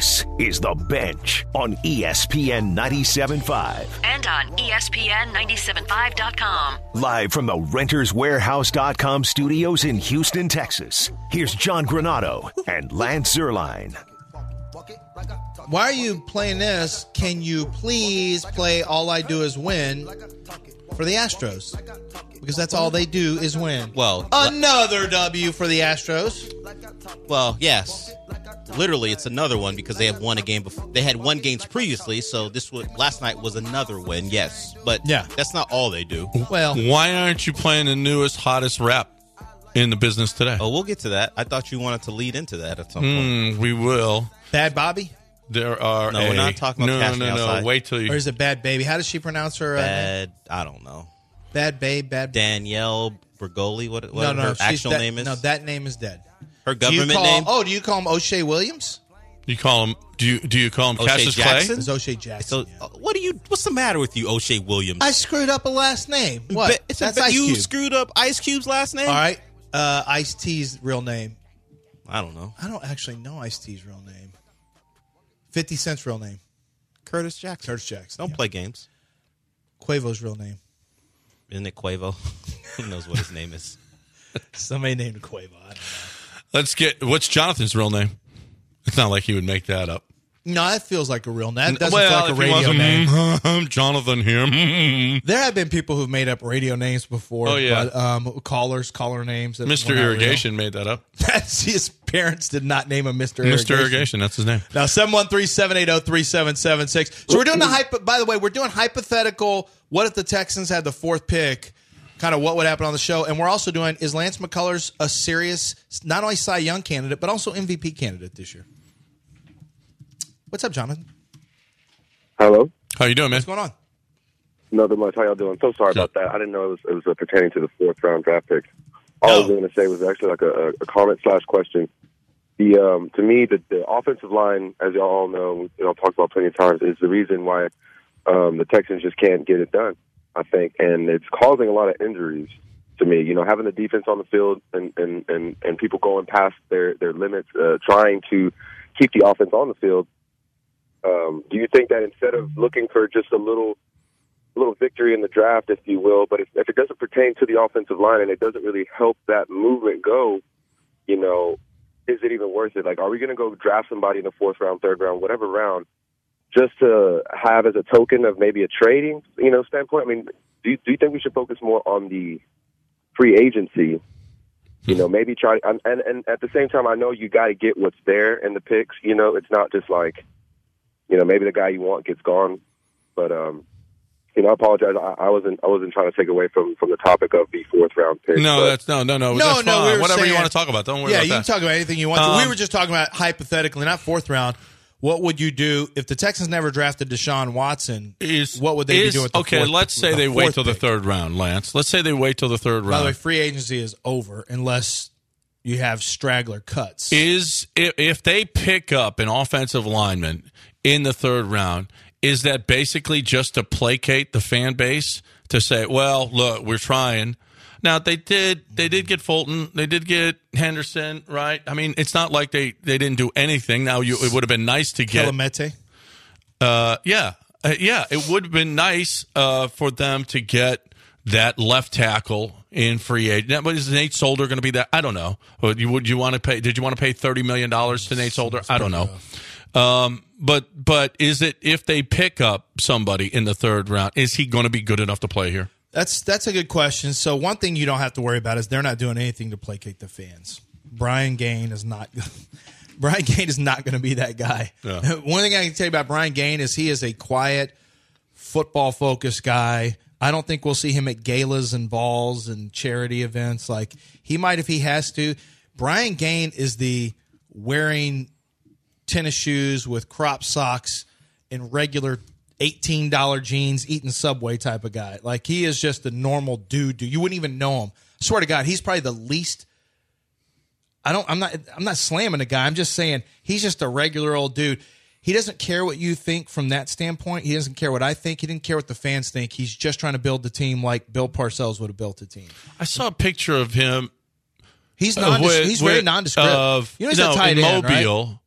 This is The Bench on ESPN 97.5. And on ESPN975.com. Live from the RentersWarehouse.com studios in Houston, Texas. Here's John Granado and Lance Zierlein. Why are you playing this? Can you please play All I Do Is Win for the Astros? Because that's all they do is win. Well, another W for the Astros. Well, yes. Literally, it's another one because they have won a game before. They had won games previously, so last night was another win. Yes, but yeah, that's not all they do. Well, why aren't you playing the newest, hottest rap in the business today? Oh, we'll get to that. I thought you wanted to lead into that at some point. We will. Bad Bobby? There are no, we're not talking about Cash Me Outside. No. Wait till you. Or is it Bad Baby? How does she pronounce her name? I don't know. Bad Babe, Bad Danielle Bergoli. What no, her actual name is? No, that name is dead. Her government name? Oh, do you call him O'Shea Williams? You call him? Do you call him O'Shea Cassius Jackson? Clay? It's O'Shea Jackson. So, what's the matter with you, O'Shea Williams? I screwed up a last name. What? That's Ice Cube. You screwed up Ice Cube's last name? All right. Ice-T's real name. I don't know. I don't actually know Ice-T's real name. 50 Cent's real name. Curtis Jackson. Curtis Jackson. Don't play games. Quavo's real name. Isn't it Quavo? Who knows what his name is? Somebody named Quavo. I don't know. What's Jonathan's real name? It's not like he would make that up. No, that feels like a real name. That doesn't feel like a radio name. I'm Jonathan here. There have been people who've made up radio names before. Oh, yeah. But, caller names. Mr. Irrigation made that up. His parents did not name him Mr. Irrigation. Mr. Irrigation, that's his name. Now, 713-780-3776. So we're doing by the way, we're doing hypothetical, what if the Texans had the fourth pick, kind of what would happen on the show. And we're also doing, is Lance McCullers a serious, not only Cy Young candidate, but also MVP candidate this year? What's up, Jonathan? Hello. How you doing, man? What's going on? Nothing much. How y'all doing? So sorry about that. I didn't know it was pertaining to the fourth round draft pick. All I was going to say was actually like a comment / question. To me, the offensive line, as y'all all know, talked about plenty of times, is the reason why the Texans just can't get it done, I think. And it's causing a lot of injuries to me. Having the defense on the field and people going past their limits, trying to keep the offense on the field. Do you think that instead of looking for just a little victory in the draft, if you will, but if it doesn't pertain to the offensive line and it doesn't really help that movement go, is it even worth it? Like, are we going to go draft somebody in the fourth round, third round, whatever round, just to have as a token of maybe a trading, standpoint? I mean, do you think we should focus more on the free agency? Maybe try, and at the same time, I know you got to get what's there in the picks. It's not just like, maybe the guy you want gets gone. But, I apologize. I wasn't trying to take away from the topic of the fourth round pick. No, that's fine. Whatever you want to talk about. Don't worry about that. Yeah, you can talk about anything you want. We were just talking about hypothetically, not fourth round. What would you do if the Texans never drafted Deshaun Watson? What would they be doing? Let's say they wait till the third round, Lance. Let's say they wait till the third round. By the way, free agency is over unless you have straggler cuts. If they pick up an offensive lineman in the third round, is that basically just to placate the fan base to say, well, look, we're trying? Now, they did get Fulton. They did get Henderson, right? I mean, it's not like they didn't do anything. Now, it would have been nice to get Kelemete. It would have been nice for them to get that left tackle in free agent. But is Nate Solder going to be that? I don't know. Did you want to pay $30 million to Nate Solder? I don't know. But is it, if they pick up somebody in the third round, is he going to be good enough to play here? That's a good question. So one thing you don't have to worry about is they're not doing anything to placate the fans. Brian Gain is not going to be that guy. Yeah. One thing I can tell you about Brian Gain is he is a quiet, football-focused guy. I don't think we'll see him at galas and balls and charity events. Like, he might if he has to. Brian Gain is the wearing tennis shoes with crop socks and regular $18 jeans, eating Subway type of guy. Like, he is just a normal dude. You wouldn't even know him. I swear to God, he's probably the least. I'm not slamming the guy. I'm just saying he's just a regular old dude. He doesn't care what you think from that standpoint. He doesn't care what I think. He didn't care what the fans think. He's just trying to build the team like Bill Parcells would have built a team. I saw a picture of him. He's very nondescript. In Mobile. Right?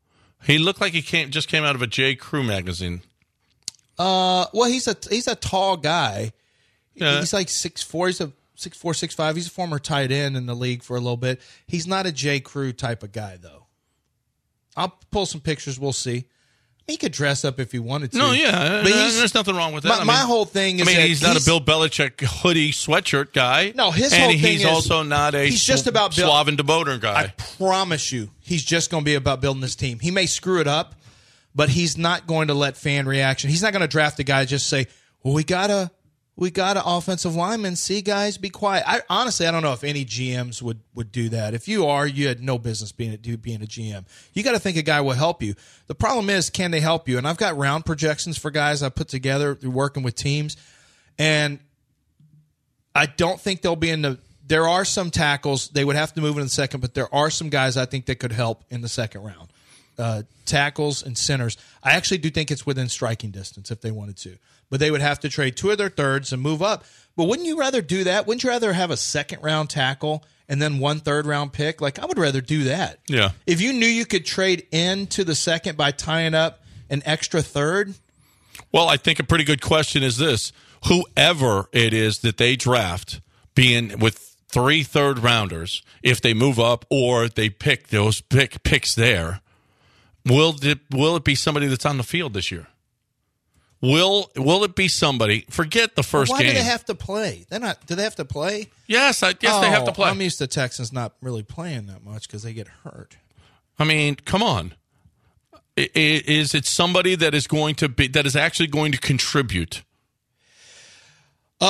He looked like he just came out of a J. Crew magazine. Well, he's a tall guy. Yeah. He's like 6'4". He's a 6'4", 6'5". He's a former tight end in the league for a little bit. He's not a J. Crew type of guy, though. I'll pull some pictures. We'll see. He could dress up if he wanted to. No, yeah. But there's nothing wrong with that. My whole thing is he's not a Bill Belichick hoodie sweatshirt guy. No, his whole thing is... And he's also not a Slaven DeBoder guy. I promise you, he's just going to be about building this team. He may screw it up, but he's not going to let fan reaction. He's not going to draft a guy just say, well, we got a offensive lineman. See, guys, be quiet. Honestly, I don't know if any GMs would do that. If you are, you had no business being a GM. You got to think a guy will help you. The problem is, can they help you? And I've got round projections for guys I put together through working with teams, and I don't think they'll be in the – there are some tackles. They would have to move in the second, but there are some guys I think that could help in the second round. Tackles and centers. I actually do think it's within striking distance if they wanted to. But they would have to trade 2 of their thirds and move up. But wouldn't you rather do that? Wouldn't you rather have a second-round tackle and then 1 third-round pick? Like, I would rather do that. Yeah. If you knew you could trade into the second by tying up an extra third. Well, I think a pretty good question is this. Whoever it is that they draft, being with 3 third-rounders, if they move up or they pick those picks there, will it be somebody that's on the field this year? Will it be somebody? Forget the first game. Why do they have to play? Do they have to play? Yes, they have to play. I'm used to Texans not really playing that much because they get hurt. I mean, come on. Is it somebody that is actually going to contribute? As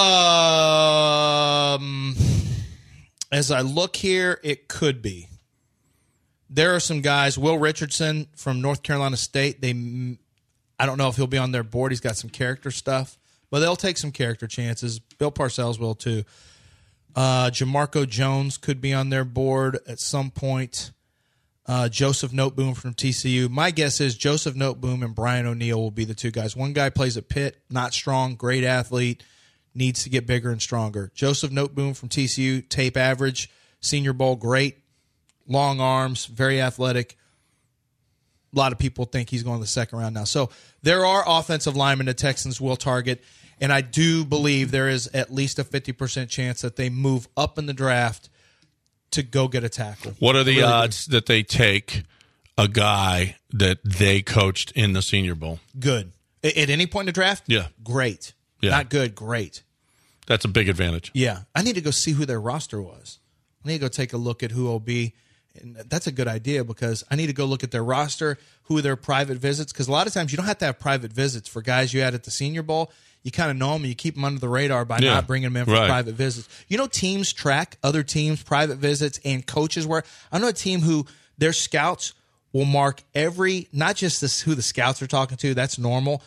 I look here, it could be. There are some guys. Will Richardson from North Carolina State. I don't know if he'll be on their board. He's got some character stuff, but they'll take some character chances. Bill Parcells will too. Jamarco Jones could be on their board at some point. Joseph Noteboom from TCU. My guess is Joseph Noteboom and Brian O'Neill will be the 2 guys. One guy plays at Pitt, not strong, great athlete, needs to get bigger and stronger. Joseph Noteboom from TCU, tape average, Senior Bowl, great, long arms, very athletic. A lot of people think he's going to the second round now. So there are offensive linemen the Texans will target, and I do believe there is at least a 50% chance that they move up in the draft to go get a tackle. What are the odds that they take a guy that they coached in the Senior Bowl? Good. At any point in the draft? Yeah. Great. Yeah. Not good, great. That's a big advantage. Yeah. I need to go see who their roster was. I need to go take a look at who will be. And that's a good idea because I need to go look at their roster, who are their private visits, because a lot of times you don't have to have private visits for guys you had at the Senior Bowl. You kind of know them and you keep them under the radar by not bringing them in for private visits. You know, teams track other teams' private visits and coaches where I know a team who their scouts will mark every, not just who the scouts are talking to, that's normal.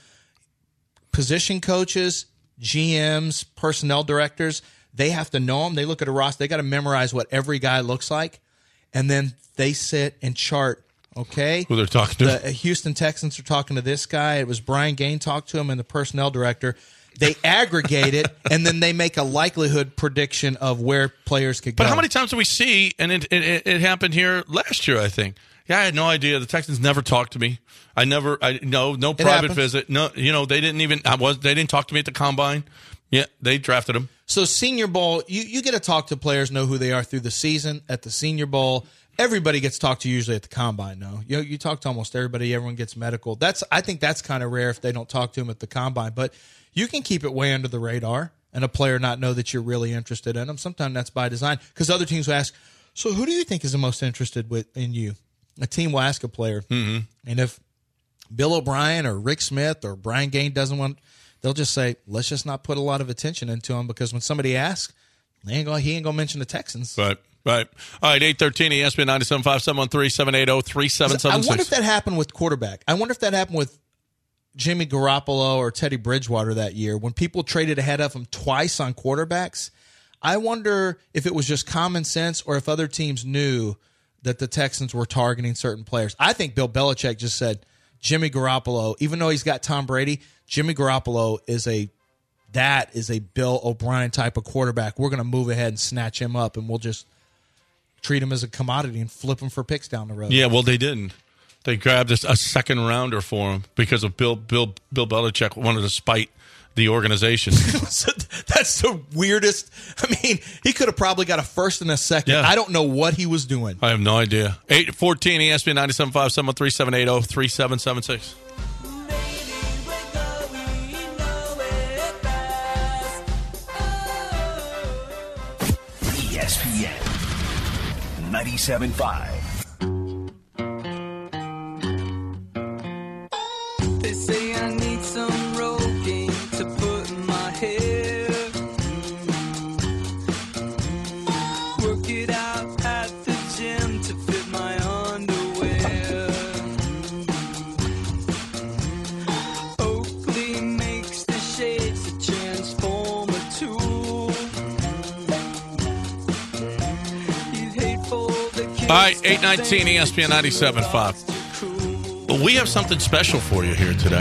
Position coaches, GMs, personnel directors, they have to know them. They look at a roster. They got to memorize what every guy looks like. And then they sit and chart, okay? Who they're talking to. The Houston Texans are talking to this guy. It was Brian Gaine talked to him and the personnel director. They aggregate it, and then they make a likelihood prediction of where players could go. But how many times do we see, and it happened here last year, I think. Yeah, I had no idea. The Texans never talked to me. No private visit. No, they didn't even, they didn't talk to me at the combine. Yeah, they drafted him. So Senior Bowl, you get to talk to players, know who they are through the season. At the Senior Bowl, everybody gets talked to usually at the combine. No, you talk to almost everybody. Everyone gets medical. I think that's kind of rare if they don't talk to them at the combine. But you can keep it way under the radar and a player not know that you're really interested in them. Sometimes that's by design because other teams will ask, so who do you think is the most interested in you? A team will ask a player. Mm-hmm. And if Bill O'Brien or Rick Smith or Brian Gaine doesn't want, they'll just say, let's just not put a lot of attention into him because when somebody asks, he ain't going to mention the Texans. Right. All right, 813 ESPN 97.5 713-780-3776. I wonder if that happened with quarterback. I wonder if that happened with Jimmy Garoppolo or Teddy Bridgewater that year when people traded ahead of him twice on quarterbacks. I wonder if it was just common sense or if other teams knew that the Texans were targeting certain players. I think Bill Belichick just said, Jimmy Garoppolo, even though he's got Tom Brady, Jimmy Garoppolo is a Bill O'Brien type of quarterback. We're going to move ahead and snatch him up, and we'll just treat him as a commodity and flip him for picks down the road. Yeah, well, they didn't. They grabbed a second rounder for him because of Bill Belichick wanted to spite the organization. That's the weirdest. I mean, he could have probably got a first and a second. Yeah. I don't know what he was doing. I have no idea. 814 ESPN 97.5 713-780-3776. ESPN 97.5. They say I need some Rogaine to put in my hair. Work it out at the gym to fit my underwear. Oakley makes the shades to transform a tool. He's hateful the kids. All right, 819 ESPN 97.5. But we have something special for you here today.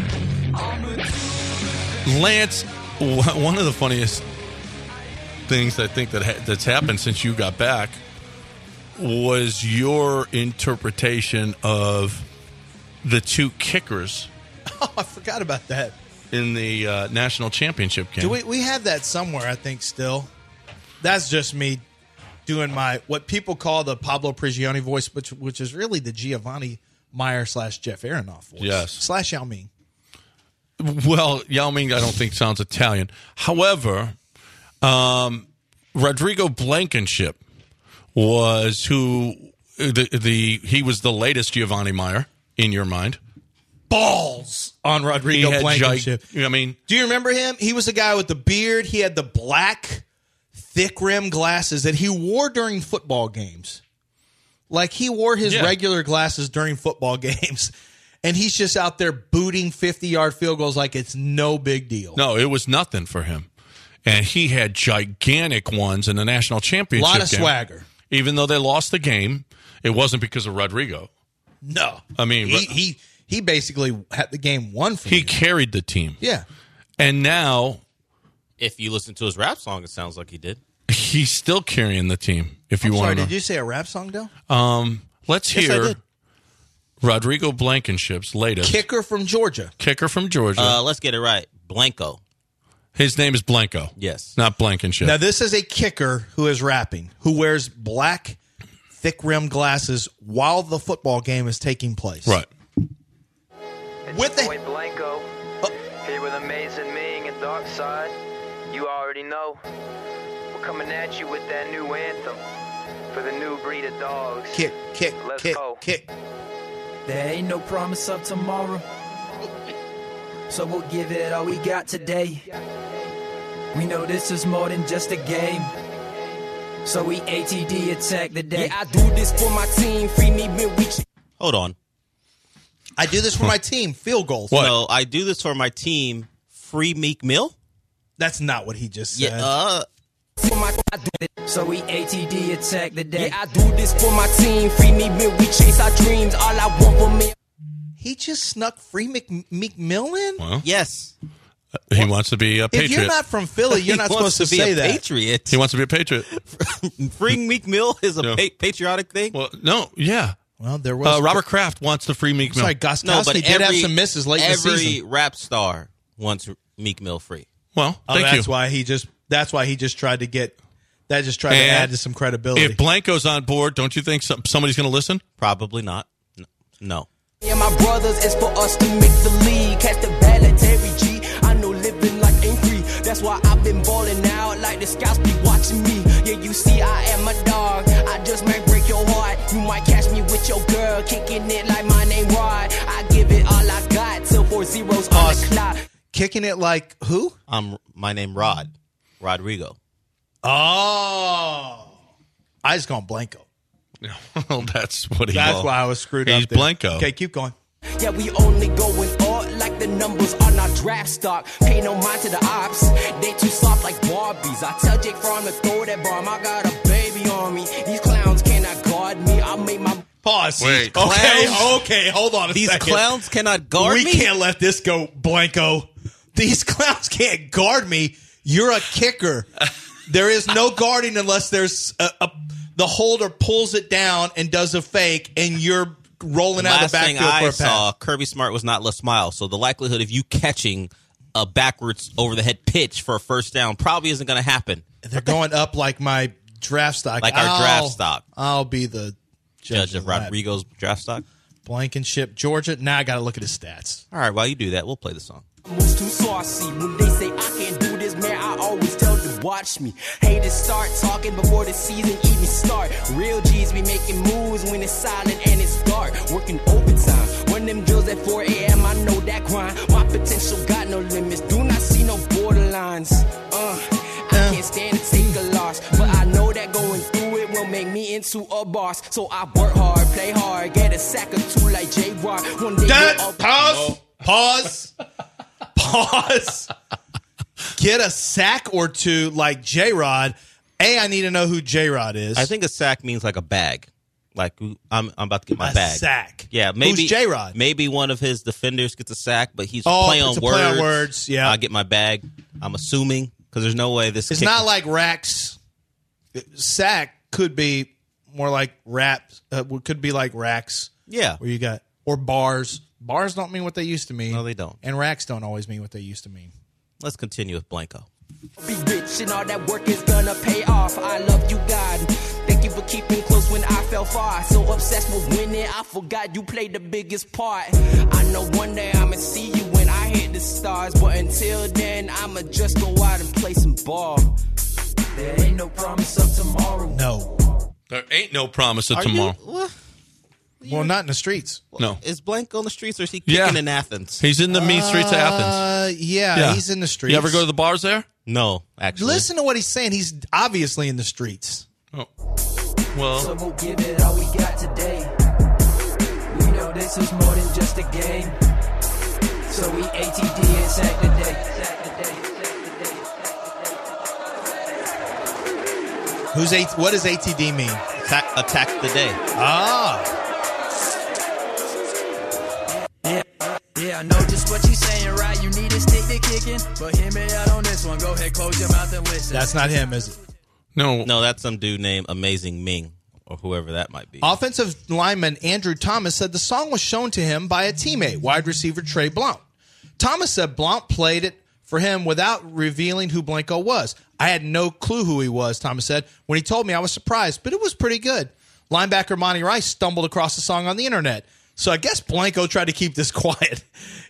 Lance, one of the funniest things I think that's happened since you got back was your interpretation of the two kickers Oh, I forgot about that. in the national championship game. Do we have that somewhere, I think, still? That's just me doing what people call the Pablo Prigioni voice, which is really the Giovanni Meyer / Jeff Aronoff voice. Yes. / Yao Ming. Well, Yao Ming I don't think sounds Italian. However, Rodrigo Blankenship was he was the latest Giovanni Meyer in your mind. Balls on Rodrigo Blankenship. Do you remember him? He was the guy with the beard. He had the black, thick rim glasses that he wore during football games. Like, he wore his regular glasses during football games, and he's just out there booting 50-yard field goals like it's no big deal. No, it was nothing for him. And he had gigantic ones in the national championship game. A lot of swagger. Even though they lost the game, it wasn't because of Rodrigo. No. I mean, he basically had the game won for him. He carried the team. Yeah. And now, If you listen to his rap song, it sounds like he did. he's still carrying the team, if you I'm want sorry, to know. did you say a rap song, Del? Let's Yes, I hear did. Rodrigo Blankenship's latest. Kicker from Georgia. Let's get it right. Blanco. His name is Blanco. Yes. Not Blankenship. Now, this is a kicker who is rapping, who wears black, thick-rimmed glasses while the football game is taking place. Right. With the Boy Blanco, here with Amazing Ming and Dark Side. You already know. We're coming at you with that new anthem for the new breed of dogs. kick, Let's kick, go. kick. There ain't no promise of tomorrow, so we'll give it all we got today. We know this is more than just a game, so we ATD attack the day. Yeah, I do this for my team, free me midweek. Hold on. I do this for my team. Field goals. What? No, I do this for my team. Free Meek Mill? That's not what he just said. Yeah. So we ATD attack the day. Yeah, I do this for my team, free me midweek, chase our dreams. All I want for me. He just snuck Free Meek Mill in? Well, Yes. he wants to be a If Patriot. you're not from Philly, you're He not wants supposed to be say a that. Patriot. He wants to be a Patriot. Free Meek Mill is a No. patriotic thing. Well, no, yeah. Well, there was Robert Kraft wants the free Meek Mill. Sorry, Goskowski did have some misses late in the every season. rap star wants Meek Mill free. Well, Oh, thank that's you. why he just tried to get that. Just tried to And add to some credibility. If Blanco's on board, don't you think somebody's going to listen? Probably not. No. Me and my brothers is for us to make the league. Catch the ballot, Terry G. I know living life ain't free. That's why I've been balling out like the scouts be watching me. Yeah, you see, I am a dog. I just might break your heart. You might catch me with your girl, kicking it like my name Rod. I give it all I got till 4 zeros on the clock. Kicking it like who? My name Rodrigo. Oh, I just call him Blanco. Well, that's what he That's why I was screwed up. He's there. Blanco. Okay, keep going. Yeah, we only going all like the numbers on our draft stock. Pay no mind to the ops. They too soft like Barbies. I tell Jake Fromm to throw that bomb. I got a baby on me. These clowns cannot guard me. I made my Pause. Wait. Okay, hold on a These second. clowns cannot guard we me? can't let this go, Blanco. These clowns can't guard me. You're a kicker. There is no guarding unless there's the holder pulls it down and does a fake, and you're rolling out of the Last thing backfield for I a saw, pass. Kirby Smart was not Les Miles, so the likelihood of you catching a backwards over the head pitch for a first down probably isn't going to happen. They're going up like my draft stock. Like our draft stock. I'll be the Judge of that. Rodrigo's draft stock. Blankenship, Georgia. Now I got to look at his stats. All right, while you do that, we'll play the song. Was too saucy. When they say I can't do this, man, I always tell them watch me. Haters start talking before the season even start. Real G's be making moves when it's silent and it's dark. Working overtime. One of them drills at 4 a.m. I know that grind. My potential got no limits. Do not see no borderlines. I can't stand to take a loss, but I know that going through it will make me into a boss. So I work hard, play hard, get a sack or two like J-Rod. One day Pause. Get a sack or two like J-Rod. I need to know who J-Rod is. I think a sack means like a bag. Like I'm about to get my a bag. sack. Yeah, maybe Who's J-Rod? Maybe one of his defenders gets a sack, but he's play on it's a words. play on words. Yeah, I get my bag. I'm assuming because there's no way this. It's not like racks. Sack could be more like raps. Could be like racks. Yeah, where you got or bars. Bars don't mean what they used to mean. No, they don't. And racks don't always mean what they used to mean. Let's continue with Blanco. Be rich and all that work is gonna pay off. I love you, God. Thank you for keeping close when I fell far. So obsessed with winning, I forgot you played the biggest part. I know one day I'ma see you when I hit the stars, but until then, I'ma just go out and play some ball. There ain't no promise of tomorrow. No. There ain't no promise of tomorrow. What? Well, not in the streets. No. Is Blanco on the streets or is he kicking in Athens? He's in the mean streets of Athens. Yeah, he's in the streets. You ever go to the bars there? No, actually. Listen to what he's saying. He's obviously in the streets. Oh. Well. So we'll give it all we got today. We know this is more than just a game. So we ATD and sack the day. What does ATD mean? Attack the day. Yeah, I know just what you're saying, right? You need to stick to kicking, but hear me out on this one. Go ahead, close your mouth and listen. That's not him, is it? No. No, that's some dude named Amazing Ming or whoever that might be. Offensive lineman Andrew Thomas said the song was shown to him by a teammate, wide receiver Trey Blount. Thomas said Blount played it for him without revealing who Blanco was. I had no clue who he was, Thomas said. When he told me, I was surprised, but it was pretty good. Linebacker Monty Rice stumbled across the song on the internet. So I guess Blanco tried to keep this quiet.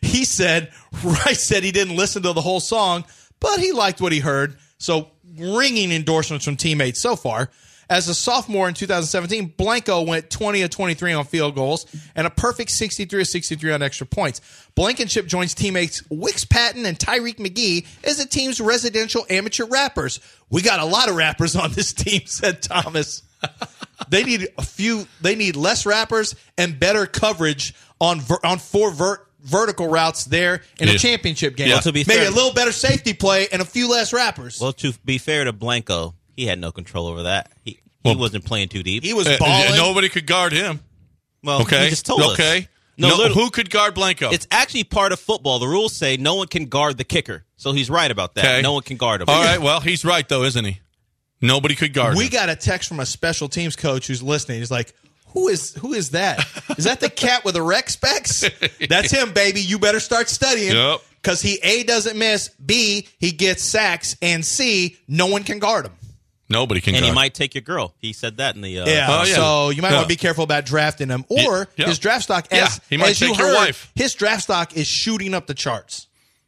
Rice said he didn't listen to the whole song, but he liked what he heard. So ringing endorsements from teammates so far. As a sophomore in 2017, Blanco went 20 of 23 on field goals and a perfect 63 of 63 on extra points. Blankenship joins teammates Wix Patton and Tyreek McGee as the team's residential amateur rappers. We got a lot of rappers on this team, said Thomas. They need less rappers and better coverage on four vertical routes there in a championship game. Well, to be maybe fair, a little better safety play and a few less rappers. Well, to be fair to Blanco, he had no control over that. He wasn't playing too deep. He was balling. Nobody could guard him. Well, he just told us. Okay. No, who could guard Blanco? It's actually part of football. The rules say no one can guard the kicker. So he's right about that. Okay. No one can guard him. All right. Well, he's right, though, isn't he? Nobody could guard him. We got a text from a special teams coach who's listening. He's like, who is that? Is that the cat with the rec specs? That's him, baby. You better start studying. Yep. Because he, A, doesn't miss, B, he gets sacks, and C, no one can guard him. Nobody can and guard he him. might take your girl. He said that in the... So you might want to be careful about drafting him. Or his draft stock, he might as take you your heard, wife. His draft stock is shooting up the charts.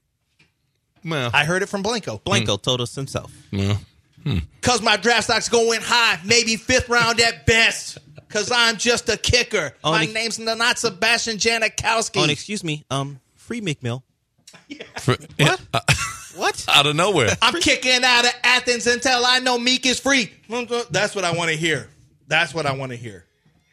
Well, I heard it from Blanco. Blanco told us himself. Because my draft stock's going high, maybe 5th round at best. Because I'm just a kicker. My name's not Sebastian Janikowski. Oh, and excuse me, free McMill. What? What? Out of nowhere. I'm kicking out of Athens until I know Meek is free. That's what I want to hear. That's what I want to hear.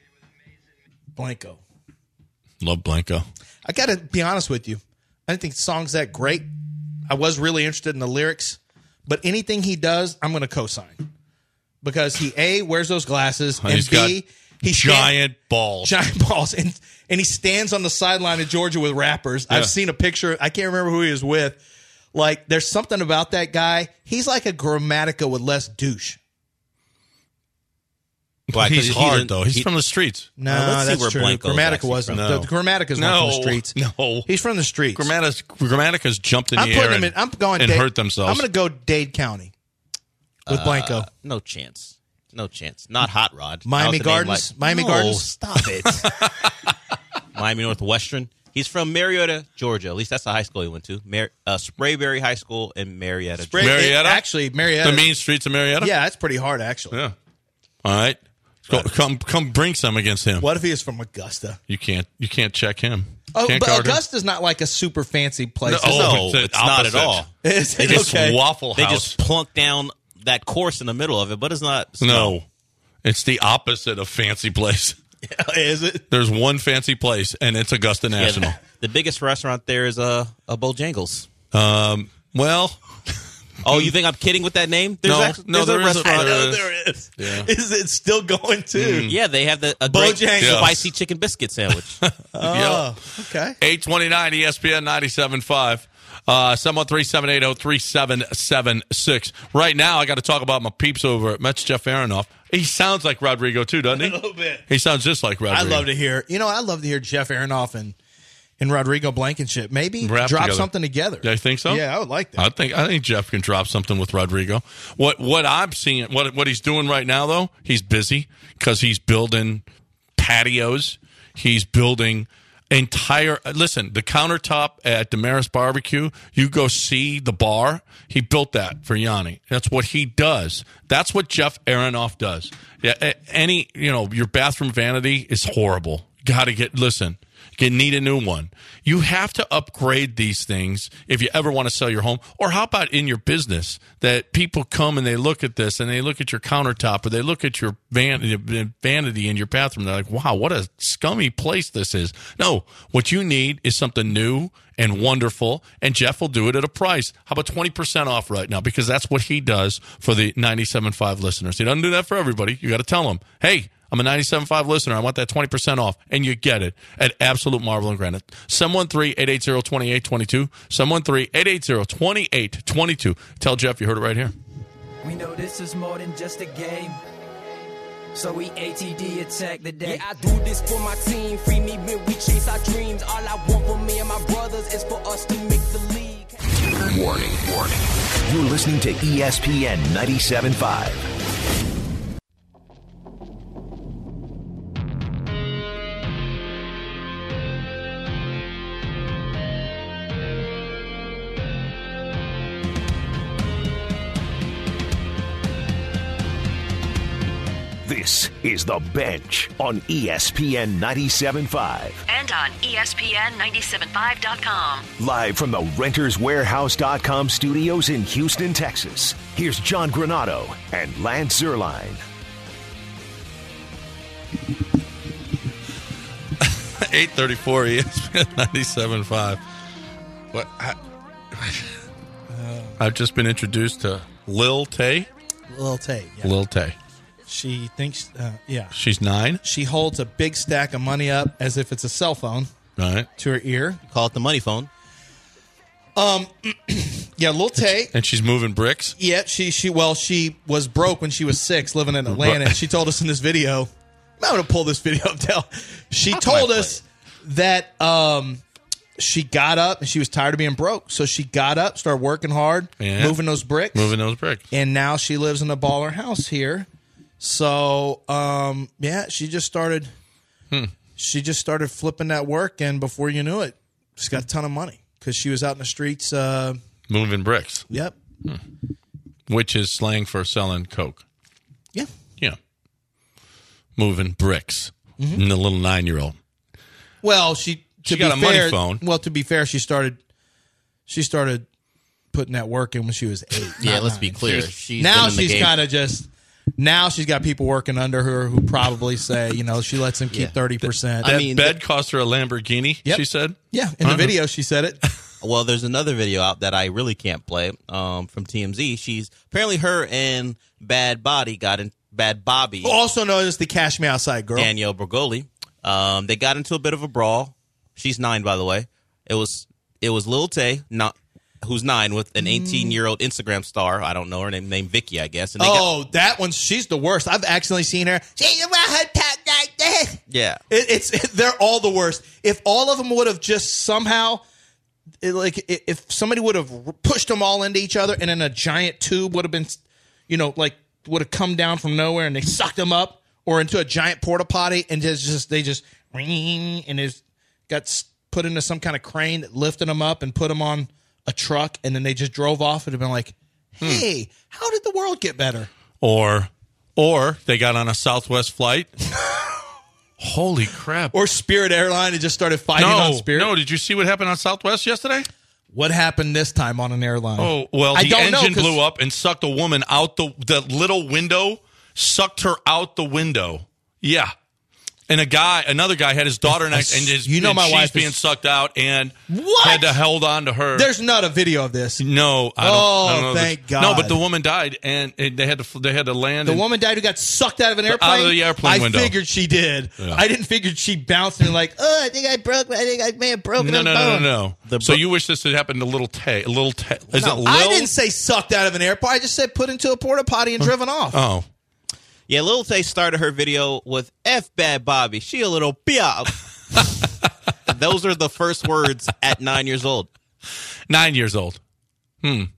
Blanco. Love Blanco. I got to be honest with you. I didn't think the song's that great. I was really interested in the lyrics. But anything he does, I'm going to co-sign. Because he, A, wears those glasses, and he's B, he's giant balls. Giant balls. And he stands on the sideline of Georgia with rappers. Yeah. I've seen a picture. I can't remember who he was with. Like, there's something about that guy. He's like a Grammatica with less douche. Why? 'Cause He's hard, though. He's from the streets. No, let's see that's where true. Blanco's Grammatica actually wasn't. from. No. The Grammatica's not from the streets. No. He's from the streets. Grammatica's jumped in I'm the putting air him in. I'm going and Dade- hurt themselves. I'm going to go Dade County with Blanco. No chance. No chance. Not Hot Rod. Miami How's the name Gardens? like- Miami No, Gardens? Stop it. Miami Northwestern. He's from Marietta, Georgia. At least that's the high school he went to. Sprayberry High School in Marietta. Spray- Georgia. Marietta? Actually, Marietta. the mean streets of Marietta? Yeah, that's pretty hard, actually. Yeah. All right. Come bring some against him. What if he is from Augusta? You can't check him. Oh, Can't but guard him. Augusta's not like a super fancy place. No, is it? No, it's the it's not at opposite. all. Is it? They just Okay. Waffle They House. just plunk down that course in the middle of it, but it's not. No. It's the opposite of fancy place. Is it? There's one fancy place, and it's Augusta Yeah, National. the biggest restaurant there is a Bojangles. Well, Oh, you think I'm kidding with that name? No, there's there is a- restaurant. I know is. there is. Yeah. Is it still going too? Yeah, they have a great Bojangles. spicy chicken biscuit sandwich. Oh, okay. 829 ESPN 97.5. 713-780-3776. Right now, I got to talk about my peeps over at Mets, Jeff Aronoff. He sounds like Rodrigo, too, doesn't he? A little bit. He sounds just like Rodrigo. I love to hear. I love to hear Jeff Aronoff and Rodrigo Blankenship. Maybe Rap drop together. something together. Yeah, I think so. Yeah, I would like that. I think Jeff can drop something with Rodrigo. What I'm seeing, what he's doing right now, though, he's busy because he's building patios. He's building listen, the countertop at Damaris Barbecue, you go see the bar. He built that for Yanni. That's what he does. That's what Jeff Aronoff does. Yeah, your bathroom vanity is horrible. Got to need a new one. You have to upgrade these things if you ever want to sell your home. Or how about in your business that people come and they look at this and they look at your countertop or they look at your vanity in your bathroom. They're like, wow, what a scummy place this is. No, what you need is something new and wonderful, and Jeff will do it at a price. How about 20% off right now? Because that's what he does for the 97.5 listeners. He doesn't do that for everybody. You got to tell them, hey, I'm a 97.5 listener. I want that 20% off. And you get it at Absolute Marble and Granite. 713-880-2822. 713-880-2822. Tell Jeff you heard it right here. We know this is more than just a game. So we ATD attack the day. Yeah, I do this for my team. Free me when we chase our dreams. All I want for me and my brothers is for us to make the league. Warning. You're listening to ESPN 97.5. This is The Bench on ESPN 97.5. And on ESPN975.com. Live from the RentersWarehouse.com studios in Houston, Texas. Here's John Granado and Lance Zierlein. 834 ESPN 97.5. What? I've just been introduced to Lil Tay. Lil Tay. Yeah. Lil Tay. She thinks, She's 9. She holds a big stack of money up as if it's a cell phone Right. to her ear. Call it the money phone. Yeah, Lil Tay. And she's moving bricks. Yeah, she was broke when she was 6, living in Atlanta. And she told us in this video, I'm going to pull this video up, Dale. She told us that she got up and she was tired of being broke. So she got up, started working hard, moving those bricks. And now she lives in a baller house here. So, she just started flipping that work. And before you knew it, she's got a ton of money because she was out in the streets. Moving bricks. Yep. Which is slang for selling coke. Yeah. Yeah. Moving bricks. Mm-hmm. And the little 9-year-old. Well, she got a money phone. Well, to be fair, she started putting that work in when she was 8. Yeah, let's be clear. She's Now she's got people working under her who probably say, she lets him keep 30%. That bed cost her a Lamborghini, she said? Yeah, in the video she said it. Well, there's another video out that I really can't play from TMZ. She's apparently her and Bad Bobby, Also known as the Cash Me Outside girl. Danielle Bergoli. They got into a bit of a brawl. She's 9, by the way. It was Lil Tay, who's 9 with an 18-year-old Instagram star. I don't know her name, named Vicky, I guess. And that one, she's the worst. I've accidentally seen her. She's about her talk like that. Yeah. They're all the worst. If all of them would have just somehow, if somebody would have pushed them all into each other and then a giant tube would have been, would have come down from nowhere and they sucked them up, or into a giant porta potty and they just and it got put into some kind of crane that lifted them up and put them on a truck, and then they just drove off. It'd have been like, hey, how did the world get better? Or they got on a Southwest flight. Holy crap. Or Spirit Airline and just started fighting on Spirit. No, did you see what happened on Southwest yesterday? What happened this time on an airline? Oh, well, the engine blew up and sucked a woman out the little window, sucked her out the window. Yeah. And another guy had his daughter next, and my wife being sucked out, and had to hold on to her. There's not a video of this. No, I don't know. Thank God. No, but the woman died, and they had to land. The woman died who got sucked out of an airplane. Out of the airplane window. I figured she did. Yeah. I didn't figure she bounced and like, I think I may have broken a bone. No. So you wish this had happened to Little Tay? Is it Lil? I didn't say sucked out of an airplane. I just said put into a porta potty and driven off. Oh. Yeah, Lil Tay started her video with F Bad Bobby. She a little biatch. Those are the first words at 9 years old. 9 years old. Someone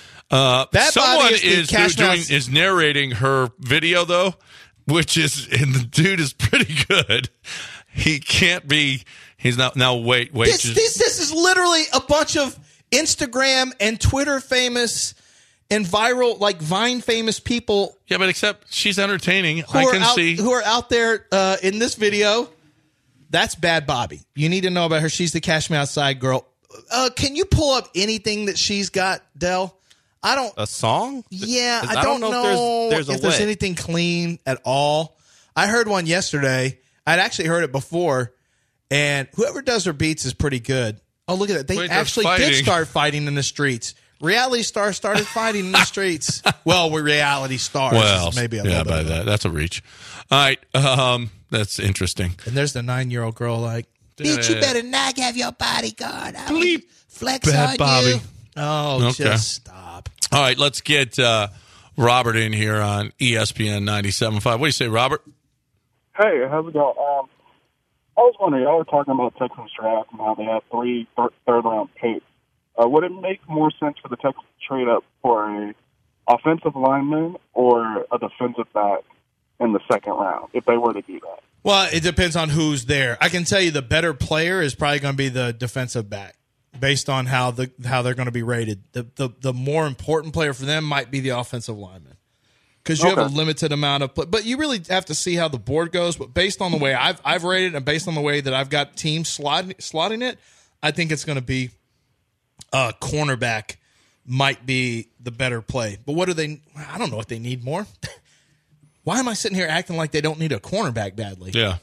is narrating her video, though, and the dude is pretty good. He can't be. He's not. Now, wait. This is literally a bunch of Instagram and Twitter famous and viral, like Vine famous people. Yeah, but except she's entertaining. Who are out there in this video. That's Bad Bobby. You need to know about her. She's the Cash Me Outside girl. Can you pull up anything that she's got, Del? A song? Yeah, I don't know if there's anything clean at all. I heard one yesterday. I'd actually heard it before, and whoever does her beats is pretty good. Oh, look at that. They actually did start fighting in the streets. Reality stars started fighting in the streets. Well, we're reality stars. Well, maybe a little bit by that. That's a reach. All right. That's interesting. And there's the 9-year-old girl like, bitch, you better not have your bodyguard. Bleep. Flex Bad on Bobby. You. Oh, okay. Just stop. All right, let's get Robert in here on ESPN 97.5. What do you say, Robert? Hey, how's it going? I was wondering, y'all were talking about Texans draft and how they have 3 third-round picks. Would it make more sense for the Texans to trade up for an offensive lineman or a defensive back in the second round if they were to do that? Well, it depends on who's there. I can tell you the better player is probably going to be the defensive back based on how they're going to be rated. The more important player for them might be the offensive lineman because you have a limited amount of play. But you really have to see how the board goes. But based on the way I've rated and based on the way that I've got teams slotting it, I think it's going to be cornerback might be the better play. But what do they – I don't know what they need more. Why am I sitting here acting like they don't need a cornerback badly? Yeah.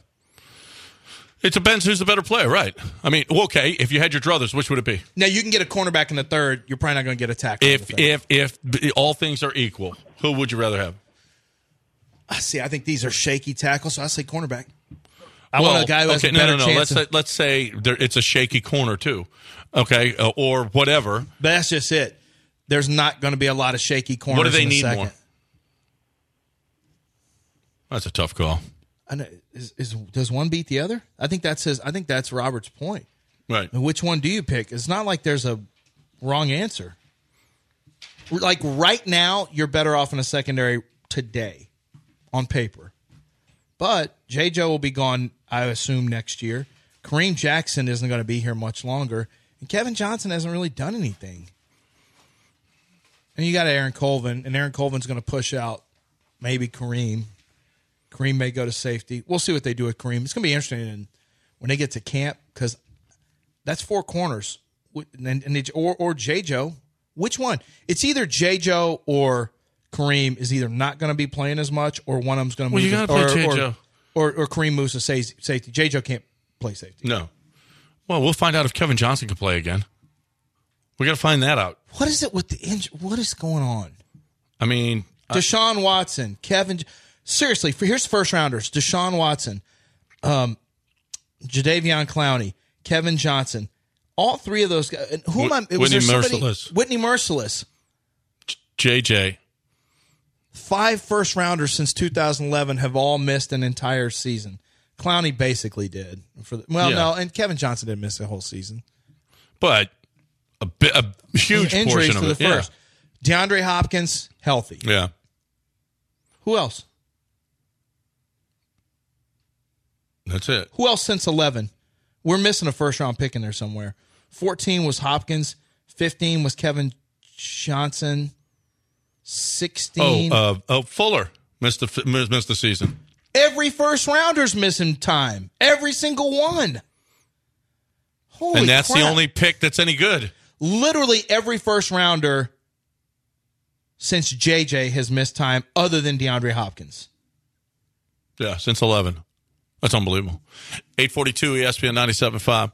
It depends who's the better player, right? I mean, okay, if you had your druthers, which would it be? Now, you can get a cornerback in the third. You're probably not going to get a tackle. If all things are equal, who would you rather have? I think these are shaky tackles, so I say cornerback. I want a guy who has a better chance. Let's say it's a shaky corner, too. Okay, or whatever. But that's just it. There's not going to be a lot of shaky corners. What do they need second. more? That's a tough call. I know, does one beat the other? I think that's Robert's point. Right. And which one do you pick? It's not like there's a wrong answer. Like right now, you're better off in a secondary today, on paper. But J-Joe will be gone, I assume, next year. Kareem Jackson isn't going to be here much longer. And Kevin Johnson hasn't really done anything. And you got Aaron Colvin, and Aaron Colvin's going to push out maybe Kareem. Kareem may go to safety. We'll see what they do with Kareem. It's going to be interesting when they get to camp because that's 4 corners. Or J-Joe. Which one? It's either J-Joe or Kareem is either not going to be playing as much or one of them's going to move. You got to play J-Joe. Or Kareem moves to safety. J-Joe can't play safety. No. Well, we'll find out if Kevin Johnson can play again. We got to find that out. What is it with the injury? What is going on? I mean, Deshaun Watson, Kevin. Seriously, here's first rounders: Deshaun Watson, Jadeveon Clowney, Kevin Johnson. All three of those guys. Who am I? Whitney Merciless. Whitney Merciless. JJ. 5 first-rounders since 2011 have all missed an entire season. Clowney basically did. No, and Kevin Johnson didn't miss a whole season. But a huge injuries portion of to it. the first. DeAndre Hopkins, healthy. Yeah. Who else? That's it. Who else since 11? We're missing a first-round pick in there somewhere. 14 was Hopkins. 15 was Kevin Johnson. 16. Fuller missed the season. Every first-rounder's missing time. Every single one. Holy And that's crap. the only pick that's any good. Literally every first-rounder since JJ has missed time other than DeAndre Hopkins. Yeah, since 11. That's unbelievable. 842 ESPN 97.5.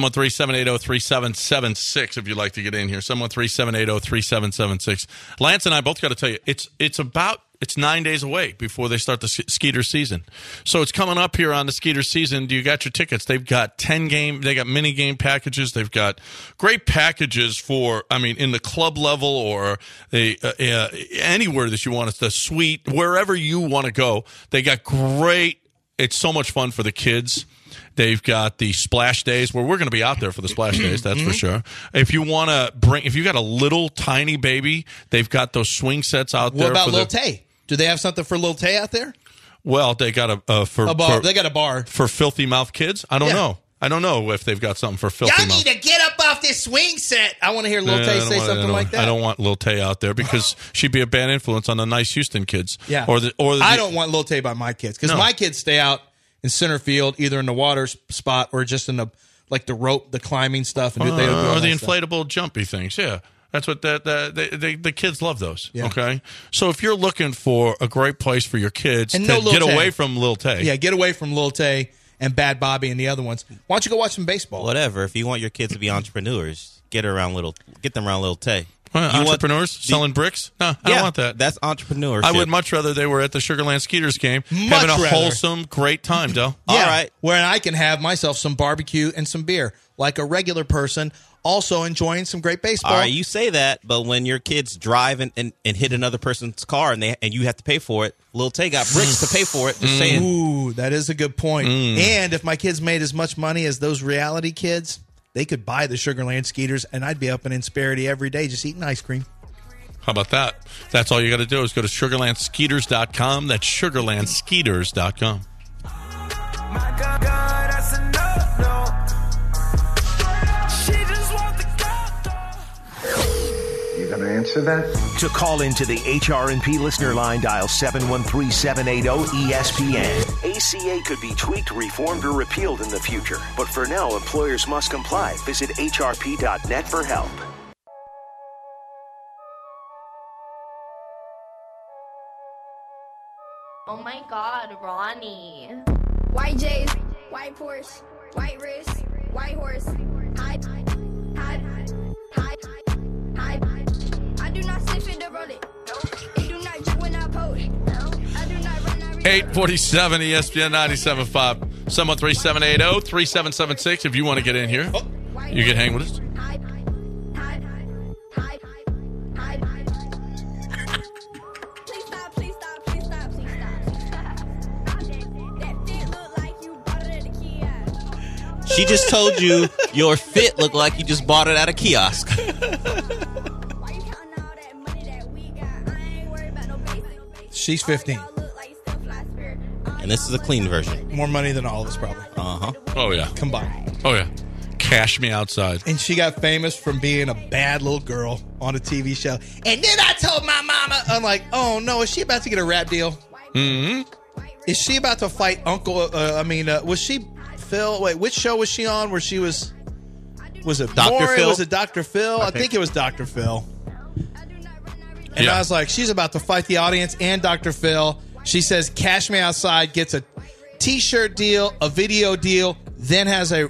713-780-3776 if you'd like to get in here. 713-780-3776. Lance and I both got to tell you, it's 9 days away before they start the Skeeter season. So it's coming up here on the Skeeter season. Do you got your tickets? They've got they got mini game packages. They've got great packages for, in the club level or anywhere that you want. It's the suite, wherever you want to go. They got great. It's so much fun for the kids. They've got the splash days where we're going to be out there for the splash days. That's for sure. If you want to if you got a little tiny baby, they've got those swing sets out there. What about Lil Tay? Do they have something for Lil Tay out there? Well, they got a bar. They got a bar for filthy mouth kids. I don't know. I don't know if they've got something for filthy Y'all mouth. need to get up off this swing set. I want to hear Lil Tay say something like that. I don't want Lil Tay out there because she'd be a bad influence on the nice Houston kids. Yeah. I don't want Lil Tay by my kids because my kids stay out in center field, either in the water spot or just in the rope, the climbing stuff, and or the inflatable jumpy things. Yeah, that's what the kids love those. Yeah. Okay, so if you're looking for a great place for your kids and to get away from Lil Tay, get away from Lil Tay and Bad Bobby and the other ones, why don't you go watch some baseball? Whatever. If you want your kids to be entrepreneurs, get them around Lil Tay. Entrepreneurs selling bricks? No, I don't want that. That's entrepreneurship. I would much rather they were at the Sugarland Skeeters game having a wholesome, great time, Del. Yeah, all right. Where I can have myself some barbecue and some beer like a regular person, also enjoying some great baseball. All right, you say that, but when your kids drive and hit another person's car and you have to pay for it, Lil Tay got bricks to pay for it. Just saying. Ooh, that is a good point. And if my kids made as much money as those reality kids, they could buy the Sugarland Skeeters, and I'd be up in Insperity every day just eating ice cream. How about that? That's all you got to do is go to SugarlandSkeeters.com. That's SugarlandSkeeters.com. My God, that's enough, no. She just wants the God. You gonna answer that? To call into the HRNP listener line, dial 713-780-ESPN. ACA could be tweaked, reformed, or repealed in the future. But for now, employers must comply. Visit hrp.net for help. Oh my God, Ronnie. White J's, white Porsche, white wrist, white horse. Hide. I do not sniff it to roll it. It do not jump when I post. I do not run. 847 ESPN 97.5. 713-780-3776 if you want to get in here. You can hang with us. She just told you your fit looked like you just bought it at a kiosk. She's 15. And this is a clean version. More money than all of us, probably. Uh-huh. Oh, yeah. Combined. Oh, yeah. Cash me outside. And she got famous from being a bad little girl on a TV show. And then I told my mama, I'm like, oh, no, is she about to get a rap deal? Mm-hmm. Is she about to fight Uncle, was she Phil? Wait, which show was she on where she was it Dr. Maury? Phil? Was it Dr. Phil? I think it was Dr. Phil. And I was like, she's about to fight the audience and Dr. Phil. She says, cash me outside, gets a T-shirt deal, a video deal, then has a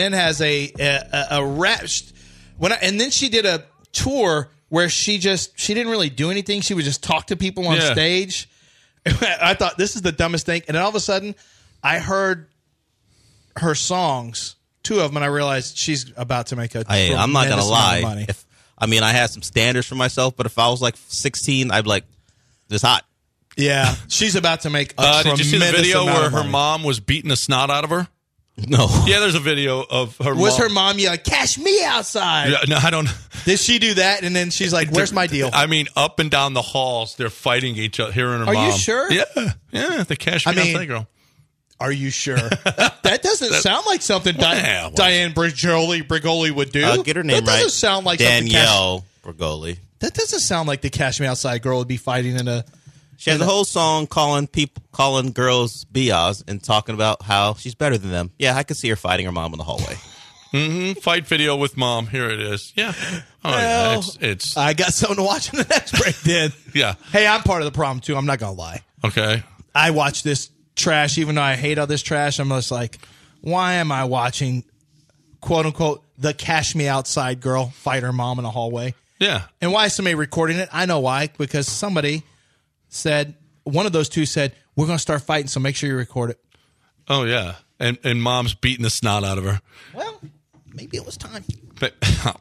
rap. And then she did a tour where she didn't really do anything. She would just talk to people on stage. I thought, this is the dumbest thing. And then all of a sudden, I heard her songs two of them, and I realized she's about to make a Hey, I'm not gonna tremendous amount of lie. money. I had some standards for myself, but if I was like 16, I'd be like, this hot. Yeah, she's about to make a tremendous Did you see the video amount where of her money. mom was beating the snot out of her? No. Yeah, there's a video of her Was mom. her mom yelling, "Cash me outside"? Yeah, no, I don't. Did she do that? And then she's like, "Where's my deal?" I mean, up and down the halls, they're fighting each other. Her and her Are mom. you sure? Yeah, the Cash Me Outside girl. Are you sure? That doesn't sound like something Yeah, well. Diane Brigoli would do. Get her name that right. doesn't sound like Danielle Brigoli. That doesn't sound like the Cash Me Outside girl would be fighting in a. She has a whole song calling girls bias and talking about how she's better than them. Yeah, I could see her fighting her mom in the hallway. Fight video with mom. Here it is. Yeah. Oh, yeah. It's. I got something to watch in the next break. Then. Yeah. Hey, I'm part of the problem too. I'm not gonna lie. Okay. I watch this trash, even though I hate all this trash. I'm just like, why am I watching, quote unquote, the Cash Me Outside girl fight her mom in the hallway? Yeah. And why is somebody recording it? I know why. Because somebody said, one of those two said, we're going to start fighting, so make sure you record it. Oh, yeah. And mom's beating the snot out of her. Well, maybe it was time. But,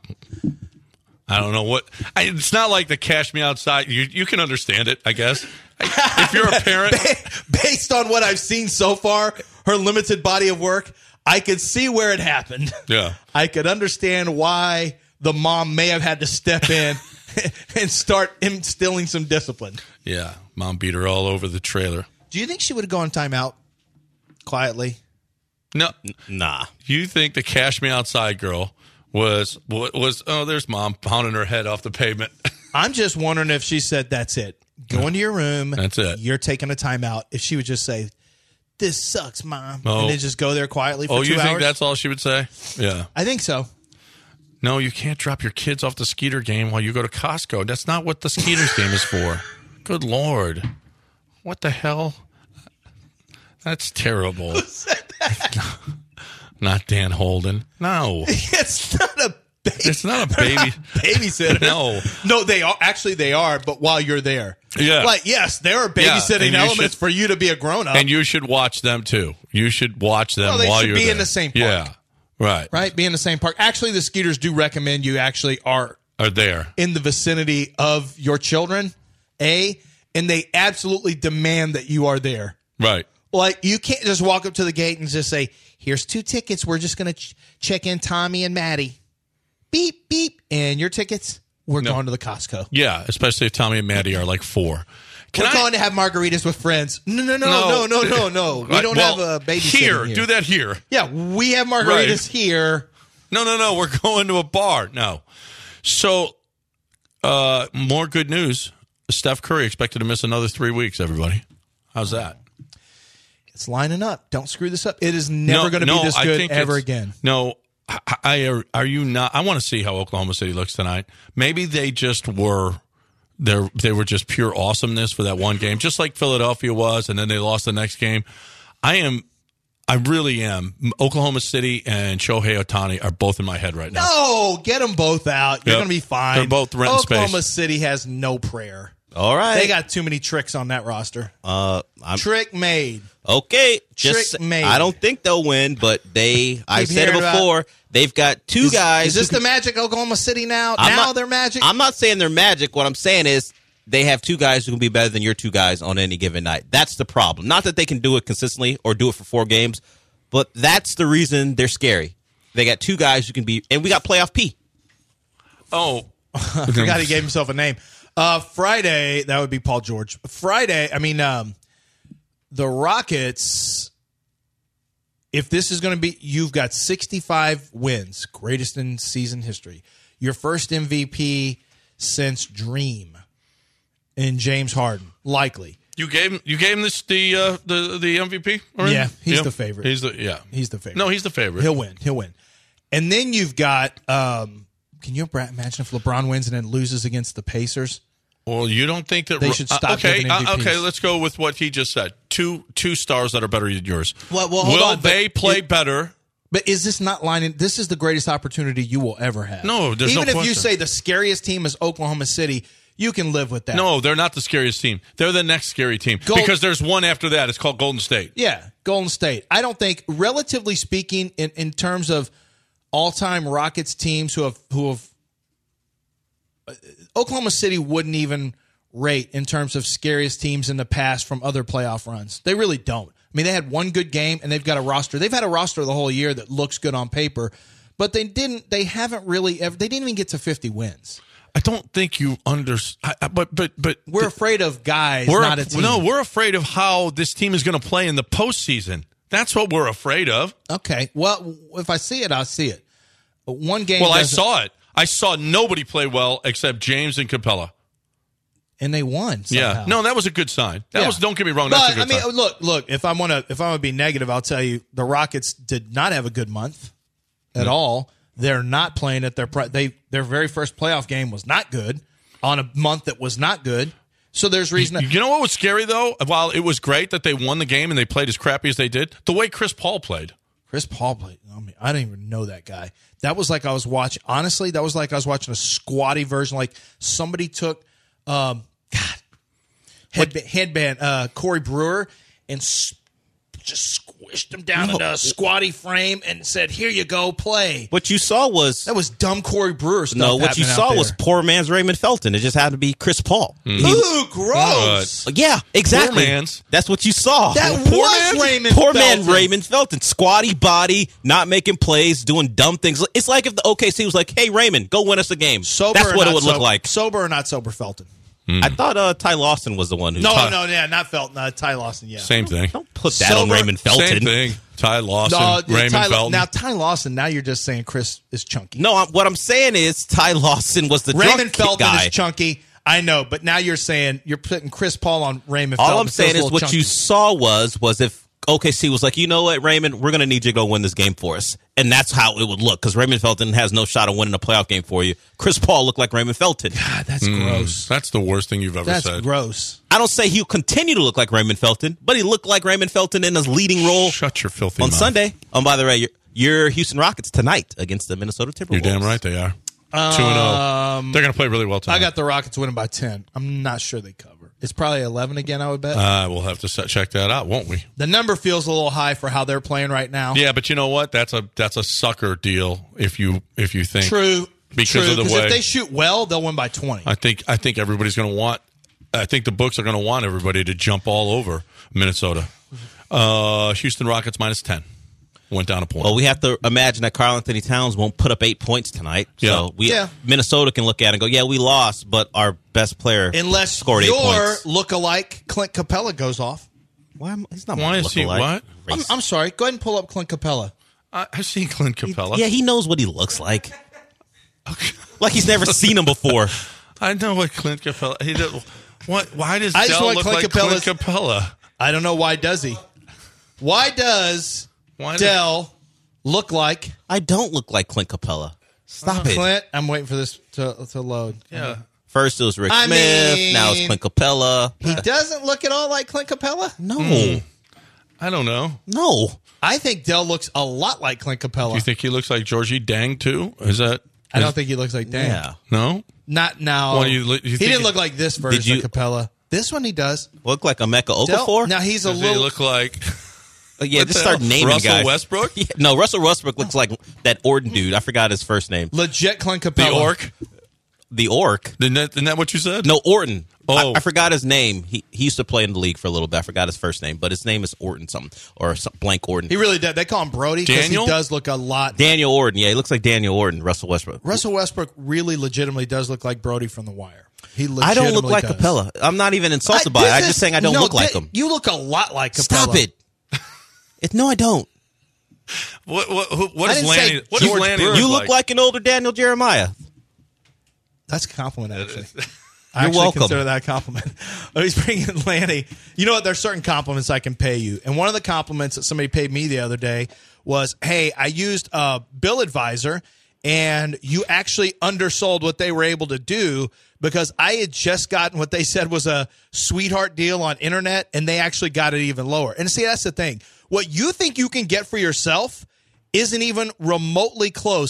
I don't know what. It's not like the Cash Me Outside. You can understand it, I guess. If you're a parent. Based on what I've seen so far, her limited body of work, I could see where it happened. Yeah. I could understand why the mom may have had to step in and start instilling some discipline. Yeah. Mom beat her all over the trailer. Do you think she would have gone timeout quietly? No. Nah. You think the Cash Me Outside girl was there's mom pounding her head off the pavement. I'm just wondering if she said, that's it. Go into your room. That's it. You're taking a timeout. If she would just say, this sucks, Mom. Oh. And then just go there quietly for 2 hours. Oh, you think that's all she would say? Yeah. I think so. No, you can't drop your kids off the Skeeter game while you go to Costco. That's not what the Skeeters game is for. Good Lord. What the hell? That's terrible. Who said that? Not Dan Holden. No. It's not a baby. It's not a baby. Babysitter. No, they are. Actually, they are, but while you're there. Yeah. Like, yes, there are babysitting elements for you to be a grown-up. And you should watch them, too. You should watch them they while should you're be there. in the same park. Yeah. Right. Right? Be in the same park. Actually, the Skeeters do recommend you actually are there in the vicinity of your children, and they absolutely demand that you are there. Right. Like, you can't just walk up to the gate and just say, here's 2 tickets. We're just going to check in Tommy and Maddie. Beep, beep. And your tickets, we're going to the Costco. Yeah, especially if Tommy and Maddie are like 4. We're going to have margaritas with friends. No. We don't have a babysitting here. Do that here. Yeah, we have margaritas here. No. We're going to a bar. No. So, more good news. Steph Curry expected to miss another 3 weeks, everybody. How's that? It's lining up. Don't screw this up. It is never going to be this good ever again. No. Are you not? I want to see how Oklahoma City looks tonight. Maybe they just were... They were just pure awesomeness for that one game, just like Philadelphia was, and then they lost the next game. I really am. Oklahoma City and Shohei Ohtani are both in my head right now. No, get them both out. You're going to be fine. They're both renting space. Oklahoma City has no prayer. All right. They got too many tricks on that roster. Trick made. Okay. Trick made. I don't think they'll win, but I've said it before, they've got 2 guys. Is this the Magic Oklahoma City now? They're Magic? I'm not saying they're Magic. What I'm saying is they have 2 guys who can be better than your 2 guys on any given night. That's the problem. Not that they can do it consistently or do it for 4 games, but that's the reason they're scary. They got 2 guys who can be, and we got playoff P. Oh. I forgot he gave himself a name. Friday, that would be Paul George. The Rockets, if this is going to be, you've got 65 wins, greatest in season history. Your first MVP since Dream in James Harden, likely. You gave him this the MVP already? Yeah, he's the favorite. He's the favorite. No, he's the favorite. He'll win. And then you've got can you imagine if LeBron wins and then loses against the Pacers? Well, you don't think that they should stop giving MVPs? Okay, let's go with what he just said. Two stars that are better than yours. Well, will they play better? But is this not lining? This is the greatest opportunity you will ever have. No, there's Even no if question. you say the scariest team is Oklahoma City, you can live with that. No, they're not the scariest team. They're the next scary team because there's one after that. It's called Golden State. Yeah, Golden State. I don't think, relatively speaking, in terms of all-time Rockets teams who have Oklahoma City wouldn't even rate in terms of scariest teams in the past from other playoff runs. They really don't. I mean, they had one good game, and they've got a roster. They've had a roster the whole year that looks good on paper, but they didn't even get to 50 wins. I don't think you understand. But we're afraid of guys, not a team. No, we're afraid of how this team is going to play in the postseason. That's what we're afraid of. Okay. Well, if I see it, I'll see it. One game. Well, I saw it. I saw nobody play well except James and Capella. And they won somehow. Yeah. No, that was a good sign. That was, don't get me wrong, that's a good sign. Look, if I want to be negative, I'll tell you the Rockets did not have a good month at all. They're not playing at their very first playoff game was not good on a month that was not good. So there's reason. You know what was scary though? While it was great that they won the game and they played as crappy as they did, the way Chris Paul played. Chris Paul played. I mean, I didn't even know that guy. That was like I was watching. Honestly, that was like I was watching a squatty version. Like somebody took, headband Corey Brewer and just squished him down into a squatty frame and said, "Here you go, play." What you saw was dumb Corey Brewer stuff. No, what you saw was poor man's Raymond Felton. It just happened to be Chris Paul. Mm-hmm. Ooh, gross! Yeah, exactly. Poor man's. That's what you saw. That poor was Raymond Felton. Poor man Raymond Felton. Squatty body, not making plays, doing dumb things. It's like if the OKC was like, "Hey Raymond, go win us a game." Sober That's what it would look like. Sober or not sober, Felton. I thought Ty Lawson was the one who. Not Felton. Ty Lawson. Yeah, same thing. Don't put that on Raymond Felton. Same thing. Ty Lawson, Raymond Felton. Now Ty Lawson. Now you're just saying Chris is chunky. No, what I'm saying is Ty Lawson was the Raymond Felton guy. is chunky. I know, but now you're saying you're putting Chris Paul on Raymond Felton. All I'm saying is what chunky. you saw was if OKC was like, you know what, Raymond, we're going to need you to go win this game for us. And that's how it would look because Raymond Felton has no shot of winning a playoff game for you. Chris Paul looked like Raymond Felton. God, that's gross. That's the worst thing you've ever said. That's gross. I don't say he'll continue to look like Raymond Felton, but he looked like Raymond Felton in his leading role. Shut your filthy on mouth. Sunday. Oh, by the way, your Houston Rockets tonight against the Minnesota Timberwolves. You're damn right they are. 2-0. They're going to play really well tonight. I got the Rockets winning by 10. I'm not sure they cover. It's probably 11 again, I would bet. We'll have to check that out, won't we? The number feels a little high for how they're playing right now. Yeah, but you know what? That's a sucker deal if you think. True. Because of the way if they shoot well, they'll win by 20. I think everybody's going to want. I think the books are going to want everybody to jump all over Minnesota. Houston Rockets minus 10. Went down a point. Well, we have to imagine that Karl Anthony Towns won't put up 8 points tonight. So Minnesota can look at it and go, yeah, we lost, but our best player scored 8 points. Your lookalike, Clint Capella, goes off. He's not Why is he what? I'm sorry. Go ahead and pull up Clint Capella. I've seen Clint Capella. He knows what he looks like. Okay. Like he's never seen him before. I know what Clint Capella. Why does Dell look like Clint Capella? I don't know. Why does he? Why does Dell look like? I don't look like Clint Capella. Stop it, Clint. I'm waiting for this to load. Yeah. First it was Rick Smith. Now it's Clint Capella. He doesn't look at all like Clint Capella. No. I don't know. No. I think Dell looks a lot like Clint Capella. Do you think he looks like Georgie Dang too? I don't think he looks like Dang. Yeah. No? Not now. Well, he didn't look like this version of Capella. This one he does. Look like Emeka Okafor? Now he's Does he look like... just start naming Russell guys. Westbrook? Yeah, no, Russell Westbrook looks like that Orton dude. I forgot his first name. Legit Clint Capella. The Orc? The Orc. Isn't that what you said? No, Orton. Oh. I forgot his name. He used to play in the league for a little bit. I forgot his first name, but his name is Orton something, or blank Orton. He really did. They call him Brody because he does look a lot. Daniel Orton. Yeah, he looks like Daniel Orton, Russell Westbrook. Russell Westbrook really legitimately does look like Brody from The Wire. He legitimately I don't look like does. Capella. I'm not even insulted by it. I'm just saying I don't look like him. You look a lot like Capella. Stop it. No, I don't. What is Lanny? What does Lanny You look like an older Daniel Jeremiah. That's a compliment, actually. You're welcome. Consider that a compliment. He's bringing Lanny. You know what? There's certain compliments I can pay you. And one of the compliments that somebody paid me the other day was, hey, I used Bill Advisor, and you actually undersold what they were able to do because I had just gotten what they said was a sweetheart deal on internet, and they actually got it even lower. And see, that's the thing. What you think you can get for yourself isn't even remotely close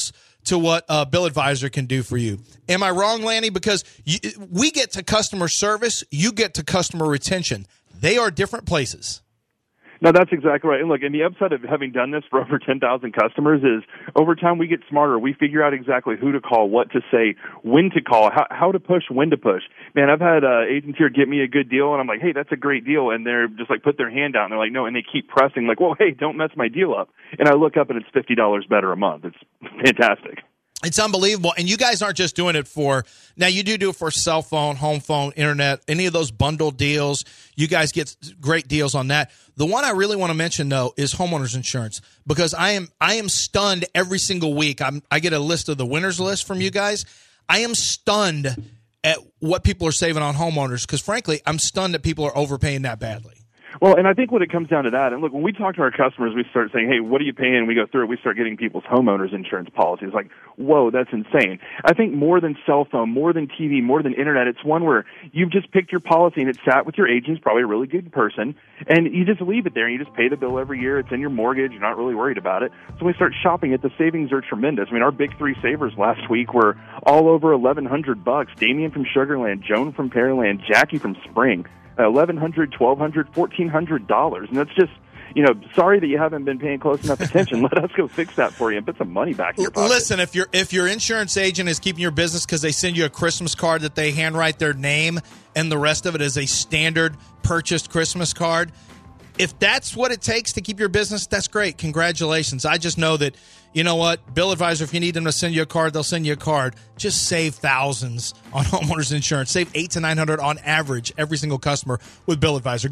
to what Bill Advisor can do for you. Am I wrong, Lanny? Because we get to customer service, you get to customer retention. They are different places. No, that's exactly right. And look, and the upside of having done this for over 10,000 customers is over time we get smarter. We figure out exactly who to call, what to say, when to call, how to push, when to push. Man, I've had agents here get me a good deal, and I'm like, hey, that's a great deal. And they're just like, put their hand out, and they're like, no, and they keep pressing, like, well, hey, don't mess my deal up. And I look up, and it's $50 better a month. It's fantastic. It's unbelievable. And you guys aren't just doing it for – now you do it for cell phone, home phone, internet, any of those bundle deals. You guys get great deals on that. The one I really want to mention, though, is homeowners insurance, because I am stunned every single week. I get a list of the winners list from you guys. I am stunned at what people are saving on homeowners because, frankly, I'm stunned that people are overpaying that badly. Well, and I think when it comes down to that, and look, when we talk to our customers, we start saying, hey, what are you paying? We go through it, we start getting people's homeowners insurance policies. Like, whoa, that's insane. I think more than cell phone, more than TV, more than internet, it's one where you've just picked your policy and it sat with your agent, probably a really good person, and you just leave it there and you just pay the bill every year. It's in your mortgage. You're not really worried about it. So when we start shopping it, the savings are tremendous. I mean, our big three savers last week were all over $1,100. Damien from Sugarland, Joan from Pearland, Jackie from Spring. $1,100, $1,200, $1,400, and that's just, sorry that you haven't been paying close enough attention. Let us go fix that for you and put some money back in your pocket. Listen, if your insurance agent is keeping your business because they send you a Christmas card that they handwrite their name and the rest of it is a standard purchased Christmas card, if that's what it takes to keep your business, that's great. Congratulations. I just know that, you know what, Bill Advisor, if you need them to send you a card, they'll send you a card. Just save thousands on homeowners insurance. Save $800 to $900 on average every single customer with Bill Advisor.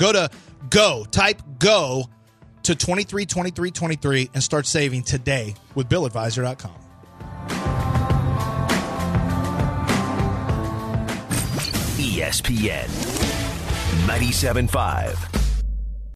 Type go to 232323 and start saving today with BillAdvisor.com. ESPN 97.5.